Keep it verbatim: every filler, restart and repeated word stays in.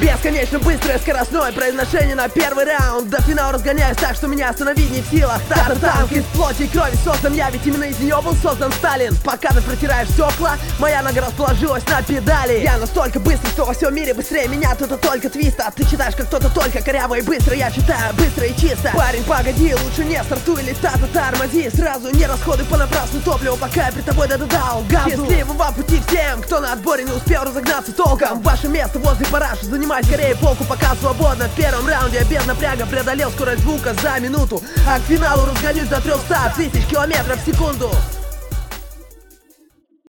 Бесконечно быстрое скоростное произношение на первый раунд. До финала разгоняюсь так, что меня остановить не в силах. Стартер-танк из плоти и крови создан я, ведь именно из нее был создан Сталин. Пока ты протираешь стекла, моя нога расположилась на педали. Я настолько быстрый, что во всем мире быстрее меня тут только твиста. Ты читаешь как кто-то только коряво и быстро, я читаю быстро и чисто. Парень, погоди, лучше не стартуй, лета-то тормози. Сразу не расходуй понапрасну топливо, пока я при тобой додал газу. Счастливого пути всем, кто на отборе не успел разогнаться толком. Ваше место возле параши, занимай скорее полку, пока свободно. В первом раунде я без напряга преодолел скорость звука за минуту, а к финалу разгонюсь до трехсот тысяч километров в секунду.